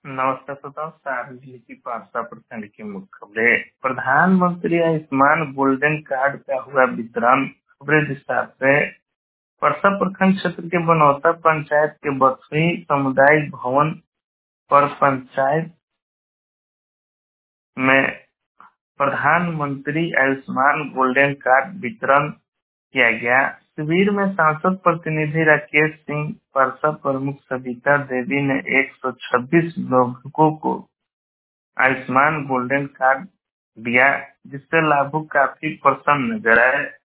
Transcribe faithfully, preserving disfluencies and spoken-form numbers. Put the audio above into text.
नमस्कार श्रोताओं, सारण जिले की पारसा प्रखंड की मुख्य खबरें। प्रधानमंत्री आयुष्मान गोल्डन कार्ड का हुआ वितरण। खबरें विस्तार से। परसा प्रखंड क्षेत्र के बनौता पंचायत के बथुई सामुदायिक भवन पर पंचायत में प्रधानमंत्री आयुष्मान गोल्डन कार्ड वितरण किया गया। शिविर में सांसद प्रतिनिधि राकेश सिंह, परसा प्रमुख सविता देवी ने एक सौ छब्बीस लोगों को आयुष्मान गोल्डन कार्ड दिया, जिससे लाभुक काफी प्रसन्न नजर आए।